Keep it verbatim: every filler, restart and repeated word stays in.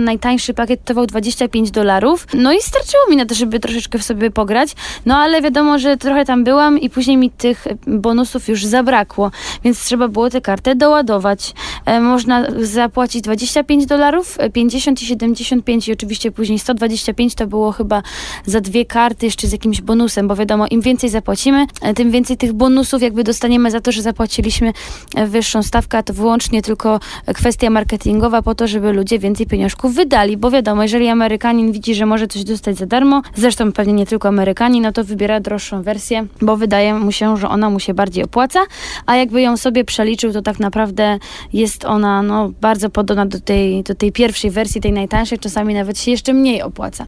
najtańszy pakiet trwał dwadzieścia pięć dolarów. No i starczyło mi na to, żeby troszeczkę w sobie pograć. No ale wiadomo, że trochę tam byłam i później mi tych bonusów już zabrakło, więc trzeba było tę kartę doładować. E, można zapłacić dwadzieścia pięć dolarów, pięćdziesiąt i siedemdziesiąt pięć i oczywiście później sto dwadzieścia pięć to było chyba za dwie karty jeszcze z jakimś bonusem, bo wiadomo, im więcej zapłacimy, tym więcej tych bonusów jakby dostaniemy za to, że zapłaciliśmy wyższą stawkę, a to wyłącznie tylko kwestia marketingowa po to, żeby ludzie więcej pieniążków wydali, bo wiadomo, jeżeli Amerykanin widzi, że może coś dostać za darmo, zresztą pewnie nie tylko Amerykanin, no to wybiera droższą wersję, bo wydaje mu się, że ona mu się bardziej opłaca, a jakby ją sobie przeliczył, to tak naprawdę jest ona no, bardzo podobna do tej, do tej pierwszej wersji, tej najtańszej, czasami nawet się jeszcze mniej opłaca.